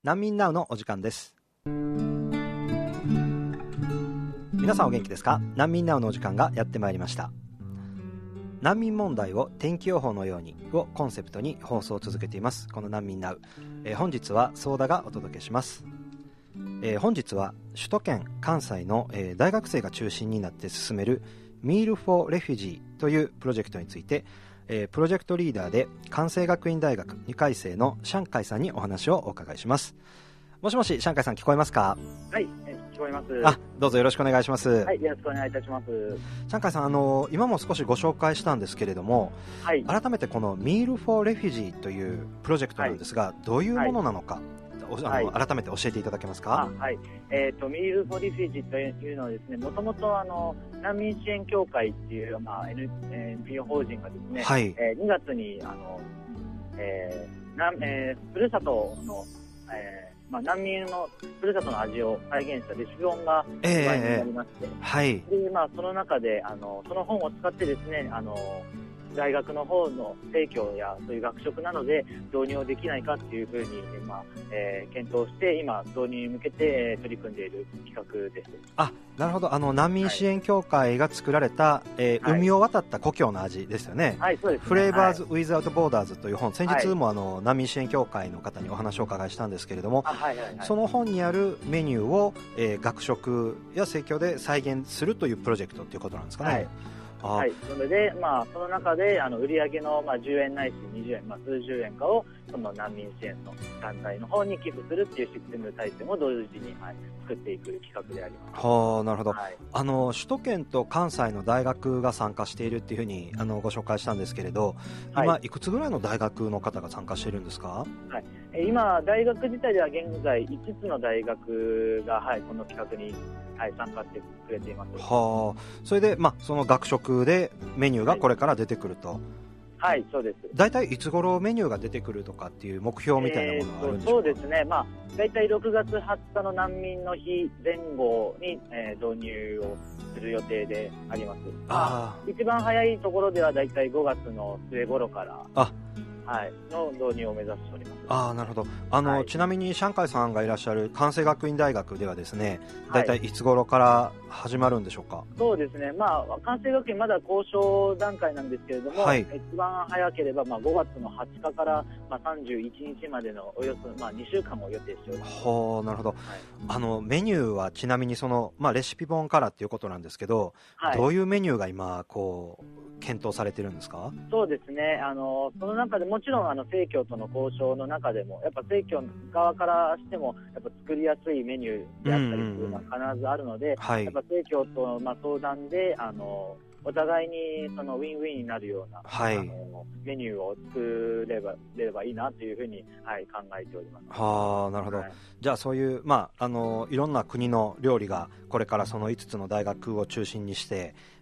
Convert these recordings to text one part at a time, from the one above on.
難民ナウのお時間です。皆さんお元気ですか？難民ナウのお時間がやってまいりました。難民問題を天気予報のようにをコンセプトに放送を続けていますこの難民ナウ、本日はソーダがお届けします。本日は首都圏関西の、大学生が中心になって進める Meal for Refugee というプロジェクトについて、プロジェクトリーダーで関西学院大学2回生のシャンカイさんにお話をお伺いします。もしもし、シャンカイさん聞こえますか？ はい、聞こえます。 どうぞよろしくお願いします。 はい、よろしくお願いいたします。 シャンカイさん、今も少しご紹介したんですけれども、はい、改めてこの Meal for Refugee というプロジェクトなんですが、どういうものなのか、改めて教えていただけますか？ はい、Meal for Refugee というのはですね、もともと難民支援協会っていう、NPO 法人がですね、はい、2月にふるさとの、難民のふるさとの味を再現したレシピ本が発売になりまして、はい、でその中でその本を使ってですね、大学の方の生協やそういう学食などで導入をできないかっていうふうに、検討して今導入に向けて取り組んでいる企画です。 なるほど。難民支援協会が作られた、海を渡った故郷の味ですよね。はい、そうですね。フレーバーズ・ウィズ・アウト・ボーダーズという本、先日も難民支援協会の方にお話をお伺いしたんですけれども、その本にあるメニューを、学食や生協で再現するというプロジェクトということなんですかね。 はい、それで、その中で売上の10円ないし20円、数十円かをその難民支援の団体の方に寄付するっていうシステム体制も同時に、作っていく企画であります。 なるほど。首都圏と関西の大学が参加しているっていうふうにご紹介したんですけれど、今いくつぐらいの大学の方が参加しているんですか？ はい、今大学自体では現在5つの大学が、この企画に参加してくれています。 それで、その学食でメニューがこれから出てくると。 はい、そうです。 大体いつ頃メニューが出てくるとかっていう目標みたいなものがあるんでしょうか？ そうですね、大体6月20日の難民の日前後に、導入をする予定であります。一番早いところでは大体5月の末頃からの導入を目指しております。 なるほど。ちなみにシャンカイさんがいらっしゃる関西学院大学ではですね、大体いつ頃から始まるんでしょうか？ そうですね、関西学院まだ交渉段階なんですけれども、一番早ければ5月の20日から31日までのおよそ2週間を予定しております。 なるほど。メニューはちなみにその、レシピ本からっていうことなんですけど、どういうメニューが今検討されてるんですか？ そうですね、その中でもちろん生協との交渉の中でもやっぱ生協側からしてもやっぱ作りやすいメニューであったりというのは必ずあるので、やっぱ生協と相談でお互いにそのウィンウィンになるような、メニューを作ればいいなというふうに、考えております。 なるほど。じゃあそういう、いろんな国の料理がこれからその5つの大学を中心にして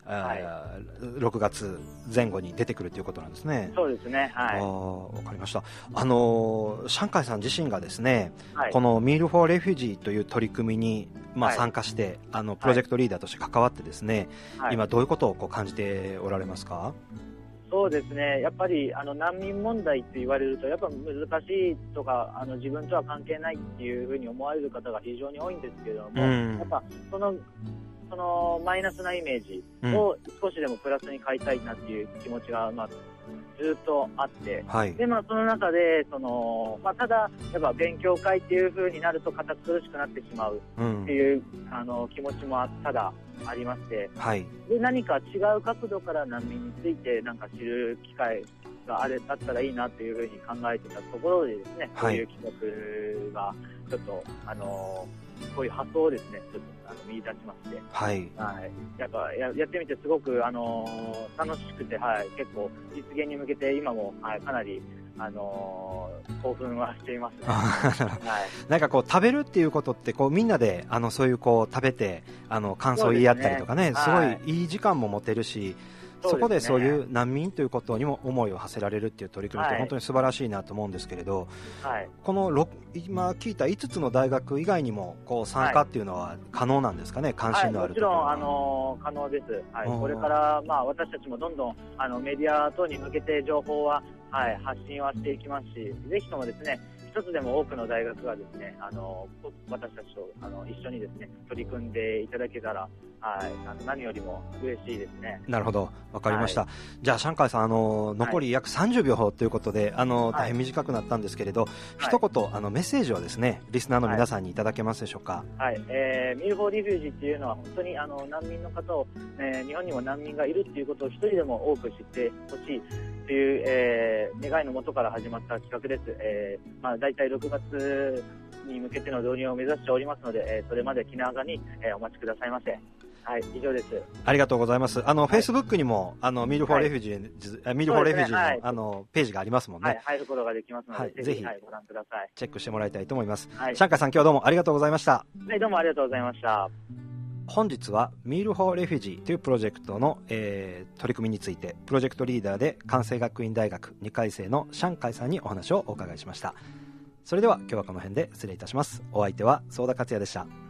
、6月前後に出てくるということなんですね。 そうですね。 わかりました。シャンカイさん自身がですね、この Meal for Refugee という取り組みに、参加して、プロジェクトリーダーとして関わってですね、今どういうことを感じておられますか？ そうですね、やっぱり難民問題って言われるとやっぱ難しいとか自分とは関係ないっていうふうに思われる方が非常に多いんですけれども、やっぱそのマイナスなイメージを少しでもプラスに変えたいなっていう気持ちが、ずっとあって、でその中でただやっぱ勉強会っていう風になると堅苦しくなってしまうっていう、気持ちもただありまして、で何か違う角度から難民について知る機会があったらいいなというふうに考えてたところでですね、こういう企画がちょっとこういう発想をですねちょっと見出しまして、やっぱやってみてすごく楽しくて、結構実現に向けて今も、かなり興奮はしていますね。 なんか食べるっていうことってみんなでそういう食べて感想を言い合ったりとかね、すごいいい時間も持てるし、そこでそういう難民ということにも思いを馳せられるっていう取り組みって本当に素晴らしいなと思うんですけれど、この今聞いた5つの大学以外にも参加っていうのは可能なんですかね？関心のあるところは。 もちろん可能です。これから私たちもどんどんメディア等に向けて情報は発信はしていきますし、ぜひともですね一つでも多くの大学がですね、私たちと一緒にですね、取り組んでいただけたら、はい、何よりも嬉しいですね。 なるほど、わかりました。じゃあシャンカイさん、残り約30秒ということで、大変短くなったんですけれど、一言メッセージをですね、リスナーの皆さんにいただけますでしょうか。 はい、ミルフォーリフュージっていうのは本当に難民の方を、日本にも難民がいるっていうことを一人でも多く知ってほしいという、願いのもとから始まった企画です。だいたい6月に向けての導入を目指しておりますので、それまで気長に、お待ちくださいませ。はい、以上です。 ありがとうございます。Facebook にもミルフォーレフュージー、ミルフォーレフュージーの、ページがありますもんね。 入ることができますので、ぜひご覧ください。 チェックしてもらいたいと思います。シャンカイさん、今日はどうもありがとうございました。 はい、どうもありがとうございました。 本日はミール・フォー・レフュージーというプロジェクトの、取り組みについて、プロジェクトリーダーで関西学院大学2回生のシャンカイさんにお話をお伺いしました。それでは今日はこの辺で失礼いたします。お相手は相田克也でした。